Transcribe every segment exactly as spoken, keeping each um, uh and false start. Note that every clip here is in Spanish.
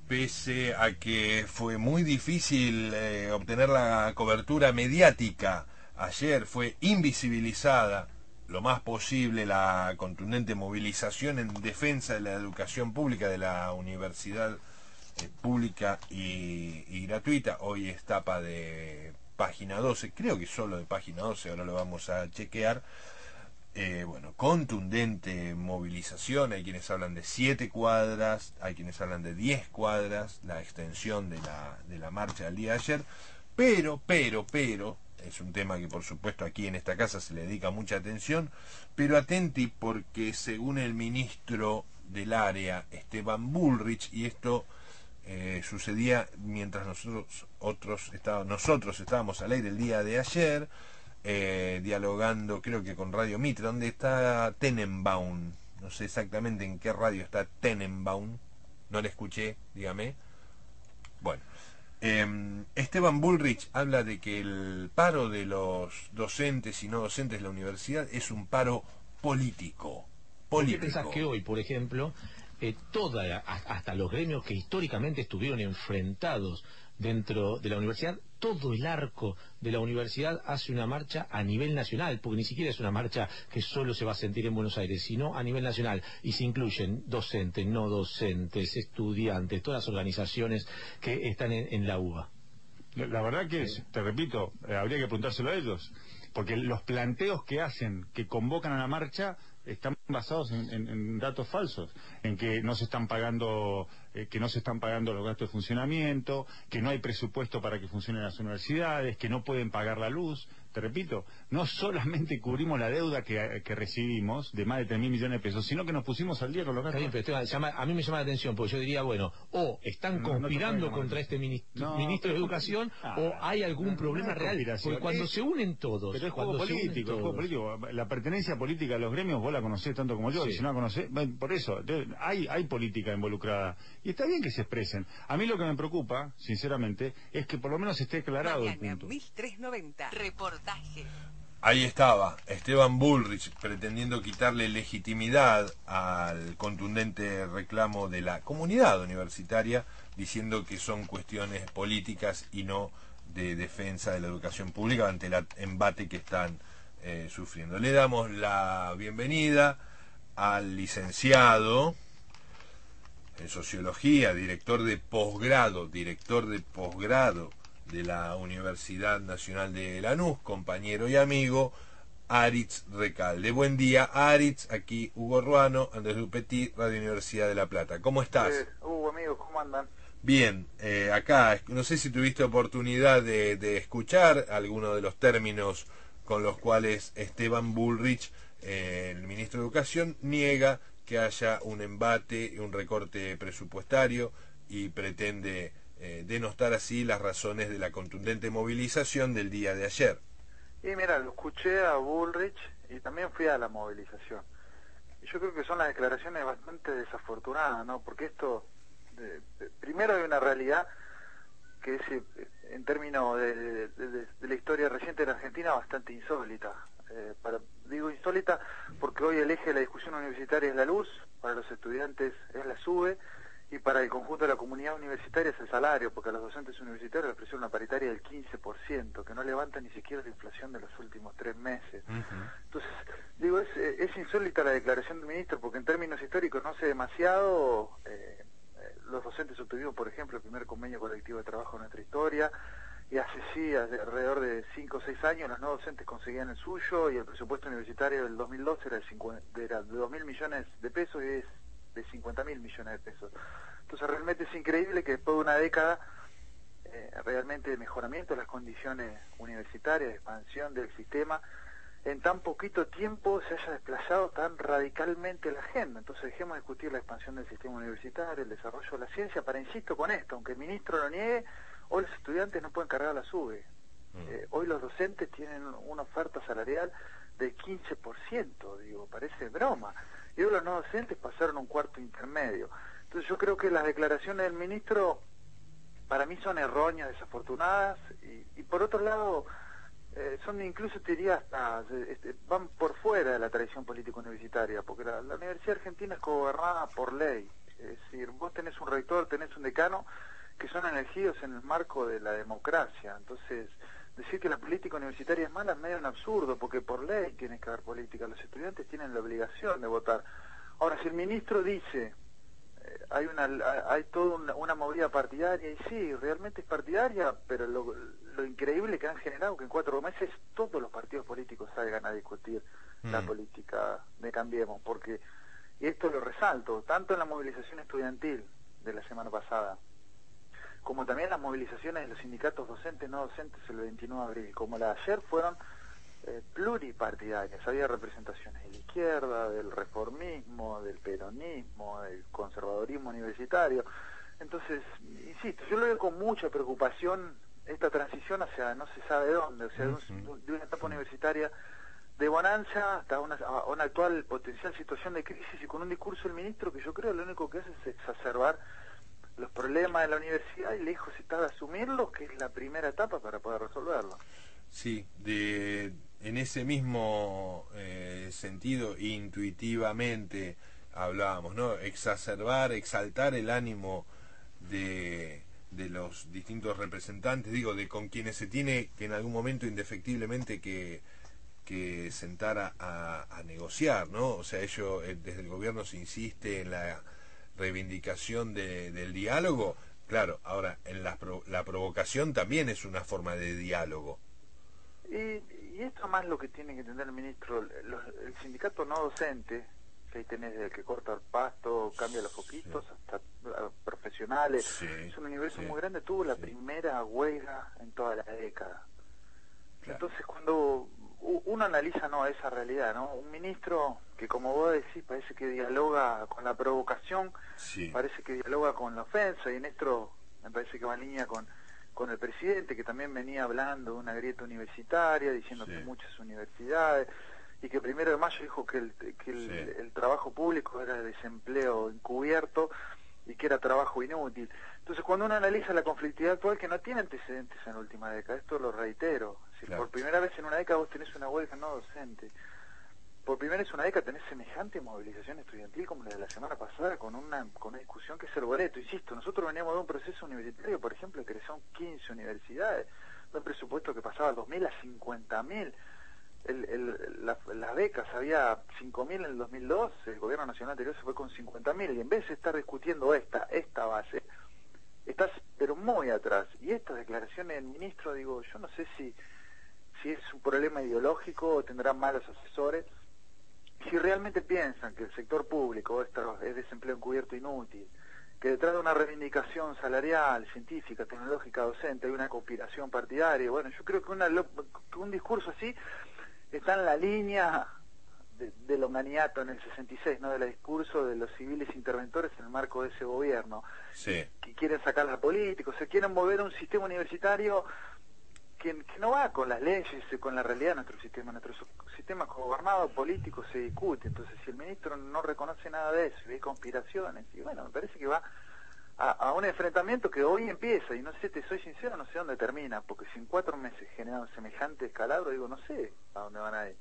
pese a que fue muy difícil eh, obtener la cobertura mediática. Ayer fue invisibilizada lo más posible la contundente movilización en defensa de la educación pública, de la universidad eh, pública y, y gratuita. Hoy es tapa de página doce, creo que solo de página doce, ahora lo vamos a chequear. Eh, bueno, contundente movilización, hay quienes hablan de siete cuadras, hay quienes hablan de diez cuadras, la extensión de la, de la marcha del día de ayer, pero, pero, pero, es un tema que por supuesto aquí en esta casa se le dedica mucha atención, pero atenti porque según el ministro del área, Esteban Bullrich, y esto eh, sucedía mientras nosotros, otros estábamos, nosotros estábamos al aire el día de ayer, Eh, dialogando creo que con Radio Mitre, donde está Tenenbaum, no sé exactamente en qué radio está Tenenbaum, no le escuché, dígame. Bueno, eh, Esteban Bullrich habla de que el paro de los docentes y no docentes de la universidad es un paro político. ¿Por qué pensás que hoy, por ejemplo, eh, toda, hasta los gremios que históricamente estuvieron enfrentados dentro de la universidad, todo el arco de la universidad hace una marcha a nivel nacional, porque ni siquiera es una marcha que solo se va a sentir en Buenos Aires, sino a nivel nacional, y se incluyen docentes, no docentes, estudiantes, todas las organizaciones que están en, en la U B A? La, la verdad que, es, te repito, eh, habría que preguntárselo a ellos, porque los planteos que hacen, que convocan a la marcha, están basados en, en, en datos falsos, en que no se están pagando eh, que no se están pagando los gastos de funcionamiento, que no hay presupuesto para que funcionen las universidades, que no pueden pagar la luz. Te repito, no solamente cubrimos la deuda que, que recibimos de más de tres mil millones de pesos, sino que nos pusimos al día con los gastos. Está bien, pero Esteban, llama, a mí me llama la atención, porque yo diría, bueno, o están No, no conspirando no contra este ministro, no, ministro de pero, Educación, ah, o hay algún no, problema no real, porque cuando es, se unen todos... Pero es cuando juego se unen político, es todos, juego político. La pertenencia política de los gremios vos la conocés tanto como yo, sí. Y si no la conocés, por eso, hay, hay política involucrada. Y está bien que se expresen. A mí lo que me preocupa, sinceramente, es que por lo menos esté aclarado el punto. mil trescientos noventa, reportaje. Ahí estaba Esteban Bullrich pretendiendo quitarle legitimidad al contundente reclamo de la comunidad universitaria, diciendo que son cuestiones políticas y no de defensa de la educación pública ante el embate que están eh, sufriendo. Le damos la bienvenida al licenciado en sociología, director de posgrado, director de posgrado de la Universidad Nacional de Lanús, compañero y amigo, Aritz Recalde. Buen día, Aritz. Aquí Hugo Ruano, Andrés Dupetit, Radio Universidad de La Plata. ¿Cómo estás? Eh, Hugo, amigos, ¿cómo andan? Bien, eh, acá, no sé si tuviste oportunidad de, de escuchar algunos de los términos con los cuales Esteban Bullrich, eh, el ministro de Educación, niega que haya un embate y un recorte presupuestario y pretende eh, denostar así las razones de la contundente movilización del día de ayer. Y mira, lo escuché a Bullrich y también fui a la movilización. Y yo creo que son las declaraciones bastante desafortunadas, ¿no? Porque esto, de, de, primero hay una realidad que es, en términos de, de, de, de la historia reciente de la Argentina, bastante insólita. Eh, para, digo insólita porque hoy el eje de la discusión universitaria es la luz, para los estudiantes es la SUBE, y para el conjunto de la comunidad universitaria es el salario, porque a los docentes universitarios les ofrecieron una paritaria del quince por ciento, que no levanta ni siquiera la inflación de los últimos tres meses. Uh-huh. Entonces, digo, es, es insólita la declaración del ministro, porque en términos históricos no sé demasiado. Eh, eh, los docentes obtuvimos, por ejemplo, el primer convenio colectivo de trabajo en nuestra historia, y hace sí, hace alrededor de cinco o seis años, los no docentes conseguían el suyo, y el presupuesto universitario del dos mil doce era de, cincuenta, era de dos mil millones de pesos, y es de cincuenta mil millones de pesos. Entonces realmente es increíble que después de una década eh, realmente de mejoramiento de las condiciones universitarias, de expansión del sistema, en tan poquito tiempo se haya desplazado tan radicalmente la agenda. Entonces dejemos de discutir la expansión del sistema universitario, el desarrollo de la ciencia, para, insisto con esto, aunque el ministro lo niegue, hoy los estudiantes no pueden cargar la SUBE. Eh, hoy los docentes tienen una oferta salarial del quince por ciento, digo, parece broma. Y hoy los no docentes pasaron a un cuarto intermedio. Entonces yo creo que las declaraciones del ministro para mí son erróneas, desafortunadas, y, y por otro lado eh, son incluso, te diría, hasta este, van por fuera de la tradición política universitaria, porque la, la Universidad Argentina es gobernada por ley. Es decir, vos tenés un rector, tenés un decano, que son elegidos en el marco de la democracia. Entonces, decir que la política universitaria es mala es medio un absurdo, porque por ley tiene que haber política. Los estudiantes tienen la obligación de votar. Ahora, si el ministro dice, eh, hay una hay toda una, una movida partidaria, y sí, realmente es partidaria, pero lo, lo increíble que han generado que en cuatro meses todos los partidos políticos salgan a discutir mm. la política de Cambiemos, porque, y esto lo resalto, tanto en la movilización estudiantil de la semana pasada, como también las movilizaciones de los sindicatos docentes no docentes el veintinueve de abril, como la de ayer, fueron eh, pluripartidarias. Había representaciones de la izquierda, del reformismo, del peronismo, del conservadorismo universitario. Entonces, insisto, yo lo veo con mucha preocupación esta transición hacia no se sabe dónde, o sea, de, un, de una etapa universitaria de bonanza hasta una, una actual potencial situación de crisis, y con un discurso del ministro que yo creo lo único que hace es exacerbar los problemas de la universidad, y lejos está de asumirlos, que es la primera etapa para poder resolverlo. Sí, de, en ese mismo eh, sentido, intuitivamente hablábamos, ¿no? Exacerbar, exaltar el ánimo de, de los distintos representantes, digo, de con quienes se tiene que en algún momento indefectiblemente que, que sentar a, a, a negociar, ¿no? O sea, ello, eh, desde el gobierno se insiste en la reivindicación de, del diálogo. Claro, ahora en la, la provocación también es una forma de diálogo. Y, y esto más lo que tiene que entender el ministro, los, el sindicato no docente, que ahí tenés desde el que corta el pasto, cambia los foquitos, sí. hasta uh, profesionales, sí, es un universo sí. muy grande, tuvo la sí. primera huelga en toda la década. Claro. Entonces cuando uno analiza no esa realidad, ¿no? Un ministro que, como vos decís, parece que dialoga con la provocación, sí. parece que dialoga con la ofensa, y en esto me parece que va en línea con, con el presidente, que también venía hablando de una grieta universitaria, diciendo sí. que muchas universidades, y que el primero de mayo dijo que el, que el, sí. el trabajo público era desempleo encubierto y que era trabajo inútil. Entonces, cuando uno analiza la conflictividad actual, que no tiene antecedentes en la última década, esto lo reitero, si claro. por primera vez en una década vos tenés una huelga no docente, por primera vez en una década tenés semejante movilización estudiantil como la de la semana pasada, con una con una discusión que es el boleto. Insisto, nosotros veníamos de un proceso universitario, por ejemplo, de creación quince universidades, de un presupuesto que pasaba de dos mil a cincuenta mil. El, el, la, las becas, había cinco mil en el dos mil dos, el gobierno nacional anterior se fue con cincuenta mil, y en vez de estar discutiendo esta esta base, estás pero muy atrás. Y estas declaraciones del ministro, digo, yo no sé si si es un problema ideológico o tendrán malos asesores, si realmente piensan que el sector público esto es desempleo encubierto inútil, que detrás de una reivindicación salarial, científica, tecnológica, docente, hay una conspiración partidaria. Bueno, yo creo que, una, que un discurso así está en la línea de, del omaniato en el sesenta y seis, ¿no? Del discurso de los civiles interventores en el marco de ese gobierno, sí. que quieren sacar a políticos, se quieren mover a un sistema universitario que, que no va con las leyes, con la realidad de nuestro sistema. Nuestro sistema gobernado político se discute. Entonces, si el ministro no reconoce nada de eso y hay conspiraciones, y bueno, me parece que va a, a un enfrentamiento que hoy empieza, y no sé, te soy sincero, no sé dónde termina, porque si en cuatro meses generan semejante escalabro, digo, no sé a dónde van a ir.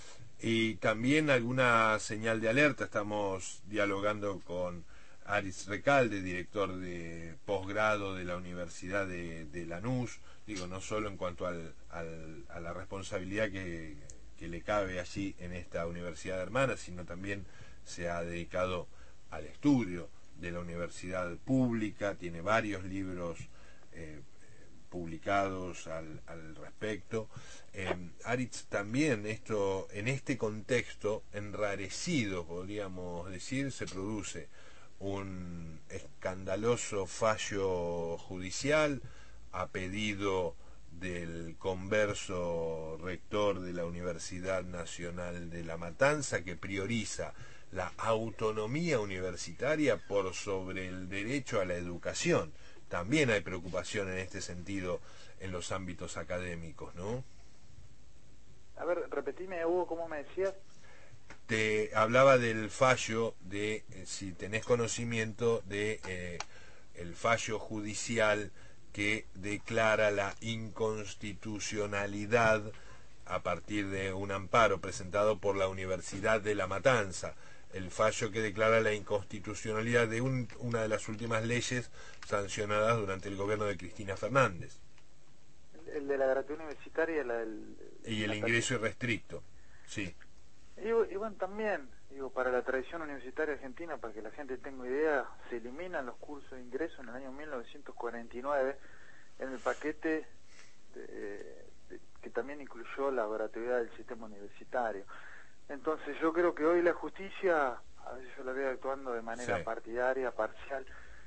Y también alguna señal de alerta. Estamos dialogando con Aritz Recalde, director de posgrado de la Universidad de, de Lanús, digo, no solo en cuanto al, al, a la responsabilidad que, que le cabe allí en esta universidad hermana, sino también se ha dedicado al estudio de la universidad pública, tiene varios libros eh, publicados al, al respecto. Eh, Aritz, también esto, en este contexto enrarecido, podríamos decir, se produce un escandaloso fallo judicial a pedido del converso rector de la Universidad Nacional de La Matanza, que prioriza la autonomía universitaria por sobre el derecho a la educación. También hay preocupación en este sentido en los ámbitos académicos, ¿no? A ver, repetime, Hugo, ¿cómo me decías? Te hablaba del fallo de, eh, si tenés conocimiento de eh, el fallo judicial que declara la inconstitucionalidad a partir de un amparo presentado por la Universidad de La Matanza. el fallo que declara la inconstitucionalidad de un, una de las últimas leyes sancionadas durante el gobierno de Cristina Fernández. El, el de la gratuidad universitaria la, el, y el ingreso irrestricto, sí. Y, y bueno, también, digo, para la tradición universitaria argentina, para que la gente tenga idea, se eliminan los cursos de ingreso en el año mil novecientos cuarenta y nueve en el paquete de, de, que también incluyó la gratuidad del sistema universitario. Entonces yo creo que hoy la justicia, a veces yo la veo actuando de manera sí. partidaria, parcial,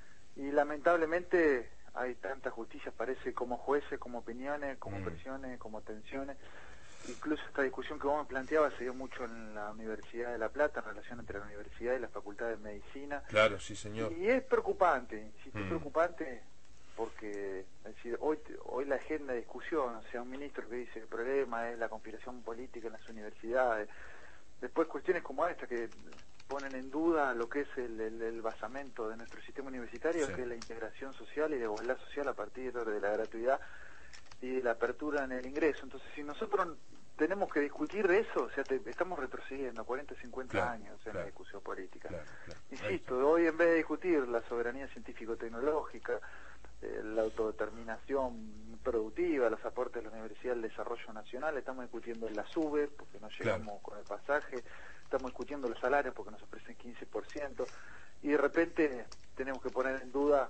y lamentablemente hay tanta justicia, parece, como jueces, como opiniones, como mm. presiones, como tensiones. Incluso esta discusión que vos me planteabas se dio mucho en la Universidad de La Plata, en relación entre la universidad y la Facultad de Medicina. Claro, sí, señor. Y es preocupante, insisto, mm. es preocupante porque es decir, hoy, hoy la agenda de discusión, o sea, un ministro que dice que el problema es la conspiración política en las universidades, después cuestiones como esta que ponen en duda lo que es el, el, el basamento de nuestro sistema universitario, sí. que es la integración social y la igualdad social a partir de la gratuidad y de la apertura en el ingreso. Entonces, si nosotros tenemos que discutir de eso, o sea, te, estamos retrocediendo cuarenta, cincuenta claro, años o sea, claro, en la discusión política. Claro, claro. Insisto, hoy en vez de discutir la soberanía científico-tecnológica, eh, la autodeterminación productiva, los aportes de la universidad al desarrollo nacional, estamos discutiendo la SUBE, porque no llegamos claro. con el pasaje, estamos discutiendo los salarios porque nos ofrecen quince por ciento, y de repente tenemos que poner en duda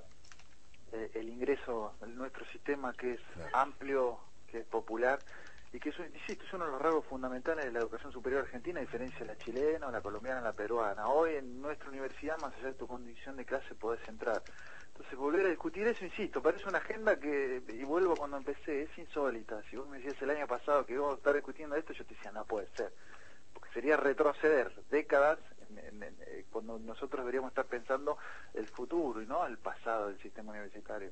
eh, el ingreso en nuestro sistema, que es claro. amplio, que es popular, y que eso, insisto, es uno de los rasgos fundamentales de la educación superior argentina, a diferencia de la chilena, la colombiana, la peruana. Hoy en nuestra universidad, más allá de tu condición de clase, podés entrar. Entonces, volver a discutir eso, insisto, parece una agenda que, y vuelvo cuando empecé, es insólita. Si vos me decías el año pasado que íbamos a estar discutiendo esto, yo te decía, no puede ser, porque sería retroceder décadas en, en, en, eh, cuando nosotros deberíamos estar pensando el futuro y no el pasado del sistema universitario.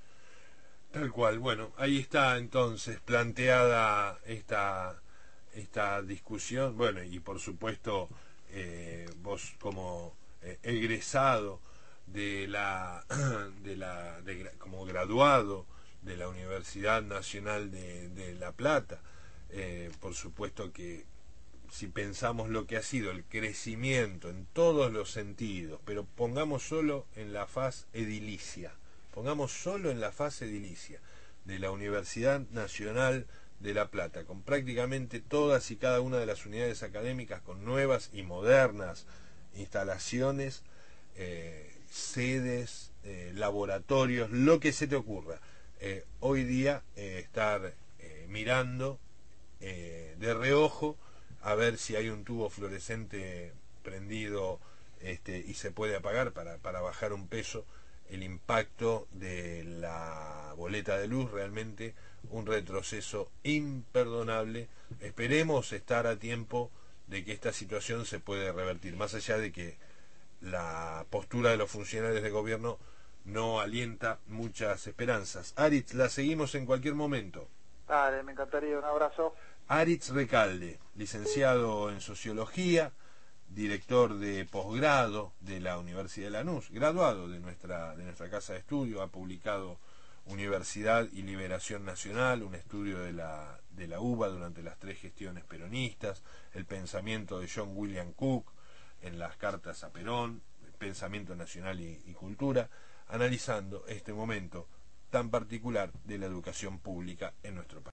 Tal cual. Bueno, ahí está entonces planteada esta esta discusión. Bueno, y por supuesto eh, vos como eh, egresado de la de la de, como graduado de la Universidad Nacional de, de La Plata, eh, por supuesto que si pensamos lo que ha sido el crecimiento en todos los sentidos, pero pongamos solo en la faz edilicia, pongamos solo en la fase edilicia de la Universidad Nacional de La Plata, con prácticamente todas y cada una de las unidades académicas con nuevas y modernas instalaciones, eh, sedes, eh, laboratorios, lo que se te ocurra. Eh, hoy día eh, estar eh, mirando eh, de reojo a ver si hay un tubo fluorescente prendido este, y se puede apagar para, para bajar un peso el impacto de la boleta de luz, realmente un retroceso imperdonable. Esperemos estar a tiempo de que esta situación se puede revertir, más allá de que la postura de los funcionarios de gobierno no alienta muchas esperanzas. Aritz, la seguimos en cualquier momento. Dale, me encantaría, un abrazo. Aritz Recalde, licenciado en Sociología, director de posgrado de la Universidad de Lanús, graduado de nuestra de nuestra casa de estudio, ha publicado Universidad y Liberación Nacional, un estudio de la de la U B A durante las tres gestiones peronistas, el pensamiento de John William Cook en las cartas a Perón, pensamiento nacional y, y cultura, analizando este momento tan particular de la educación pública en nuestro país.